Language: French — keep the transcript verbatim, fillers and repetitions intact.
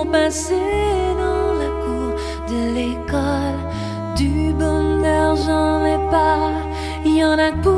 pour passer dans la cour de l'école. Du bonheur, j'en ai pas, y en a pour